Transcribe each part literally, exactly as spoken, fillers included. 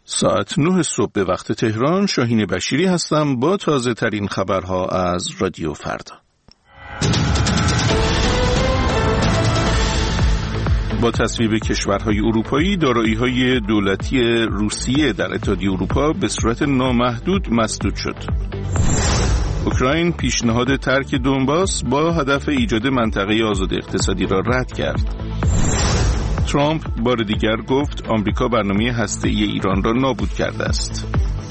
ساعت نه صبح به وقت تهران. شاهین بشیری هستم با تازه ترین خبرها از رادیو فردا. با تصویب کشورهای اروپایی، دارایی‌های دولتی روسیه در اتحادیه اروپا به صورت نامحدود مسدود شد. اوکراین پیشنهاد ترک دونباس با هدف ایجاد منطقه آزاد اقتصادی را رد کرد. ترامپ بار دیگر گفت آمریکا برنامه هسته‌ای ایران را نابود کرده است.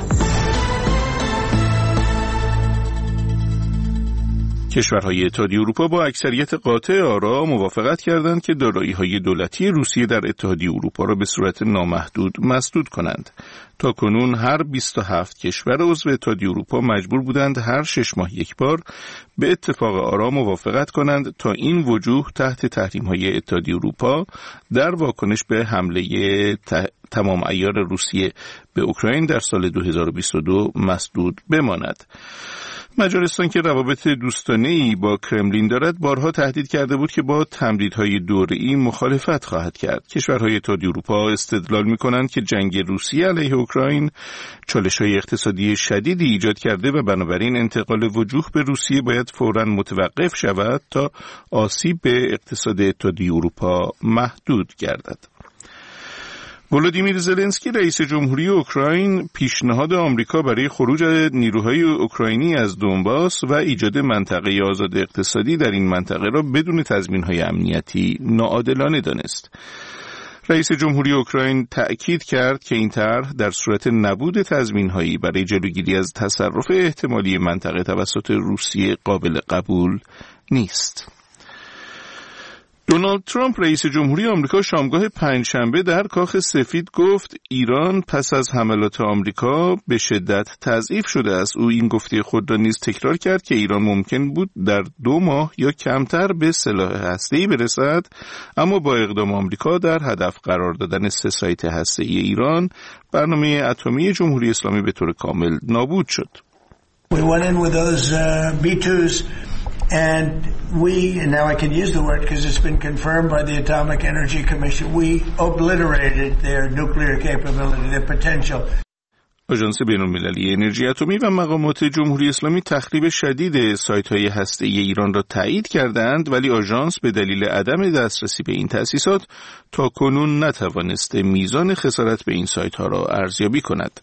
کشورهای اتحادیه اروپا با اکثریت قاطع آرا موافقت کردند که دارایی‌های دولتی روسیه در اتحادیه اروپا را به صورت نامحدود مسدود کنند. تا کنون هر بیست و هفت کشور عضو اتحادیه اروپا مجبور بودند هر شش ماه یک بار به اتفاق آرا موافقت کنند تا این وجوه تحت تحریم‌های اتحادیه اروپا در واکنش به حمله تمام عیار روسیه به اوکراین در سال دو هزار و بیست و دو مسدود بماند. مجارستان که روابط دوستانه‌ای با کرملین دارد بارها تهدید کرده بود که با تمدیدهای دوره‌ای مخالفت خواهد کرد. کشورهای اتحادیه اروپا استدلال می‌کنند که جنگ روسیه علیه اوکراین چالش‌های اقتصادی شدیدی ایجاد کرده و بنابراین انتقال وجوه به روسیه باید فوراً متوقف شود تا آسیب به اقتصاد اتحادیه اروپا محدود گردد. ولودیمیر زلنسکی رئیس جمهوری اوکراین پیشنهاد آمریکا برای خروج نیروهای اوکراینی از دونباس و ایجاد منطقه آزاد اقتصادی در این منطقه را بدون تضمین‌های امنیتی ناعادلانه دانست. رئیس جمهوری اوکراین تأکید کرد که این طرح در صورت نبود تضمین‌هایی برای جلوگیری از تصرف احتمالی منطقه توسط روسیه قابل قبول نیست. دونالد ترامپ رئیس جمهوری آمریکا شامگاه پنجشنبه در کاخ سفید گفت ایران پس از حملات آمریکا به شدت تضعیف شده است. او این گفته خود را نیز تکرار کرد که ایران ممکن بود در دو ماه یا کمتر به سلاح هسته‌ای برسد، اما با اقدام آمریکا در هدف قرار دادن سه سایت هسته‌ای ایران، برنامه اتمی جمهوری اسلامی به طور کامل نابود شد. We went in with those uh, بی توز and we, and now I can use the word because it's been confirmed by the Atomic Energy Commission, we obliterated their nuclear capability, their potential. آژانس بین‌المللی انرژی اتمی و مقامات جمهوری اسلامی تخریب شدید سایت‌های هسته‌ای ایران را تایید کردند، ولی آژانس به دلیل عدم دسترسی به این تأسیسات تا کنون نتوانسته میزان خسارت به این سایت‌ها را ارزیابی کند.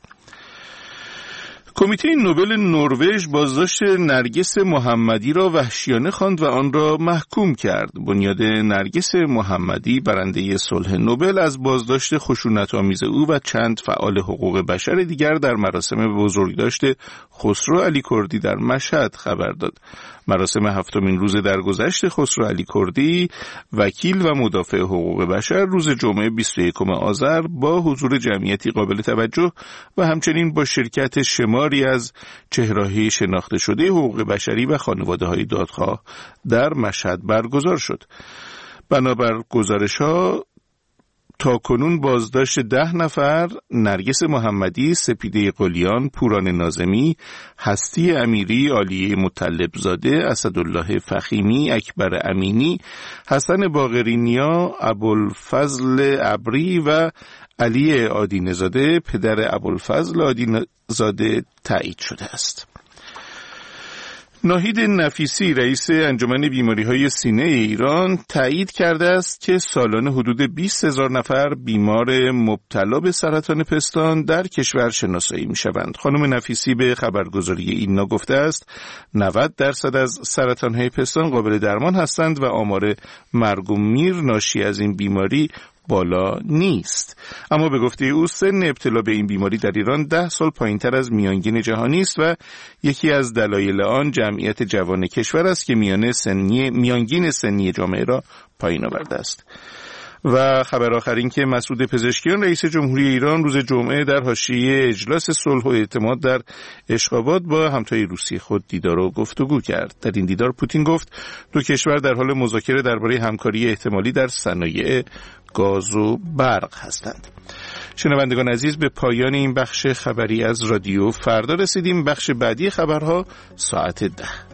کمیته نوبل نروژ بازداشت نرگس محمدی را وحشیانه خواند و آن را محکوم کرد. بنیاد نرگس محمدی برنده صلح نوبل از بازداشت خشونت‌آمیز او و چند فعال حقوق بشر دیگر در مراسم بزرگداشت خسرو علی کردی در مشهد خبر داد. مراسم هفتمین روز درگذشت خسرو علی کردی، وکیل و مدافع حقوق بشر، روز جمعه بیست و یکم آذر با حضور جمعیتی قابل توجه و همچنین با شرکت شماری از چهره‌های شناخته شده حقوق بشری و خانواده‌های دادخواه در مشهد برگزار شد. بنابر گزارش‌ها تا کنون بازداشت ده نفر، نرگس محمدی، سپیده قلیان، پوران ناظمی، هستی امیری، عالیه مطلبزاده، اسدالله فخیمی، اکبر امینی، حسن باقرینیا، ابوالفضل ابری و علی آدینه‌زاده پدر ابوالفضل آدینه‌زاده تایید شده است. ناهید نفیسی رئیس انجمن بیماری‌های سینه ایران تایید کرده است که سالانه حدود بیست هزار نفر بیمار مبتلا به سرطان پستان در کشور شناسایی می‌شوند. خانم نفیسی به خبرگزاری اینا گفته است نود درصد از سرطان‌های پستان قابل درمان هستند و آمار مرگ و میر ناشی از این بیماری بالا نیست. اما به گفته او سن ابتلا به این بیماری در ایران ده سال پایین‌تر از میانگین جهانی است و یکی از دلایل آن جمعیت جوان کشور است که میان سنی میانگین سنی جامعه را پایین آورده است. و خبر آخر این که مسعود پزشکیان رئیس جمهوری ایران روز جمعه در حاشیه اجلاس صلح و اعتماد در اشخاباد با همتای روسی خود دیدار و گفتگو کرد. در این دیدار پوتین گفت دو کشور در حال مذاکره درباره همکاری احتمالی در صنایع گاز و برق هستند. شنوندگان عزیز، به پایان این بخش خبری از رادیو فردا رسیدیم. بخش بعدی خبرها ساعت ده.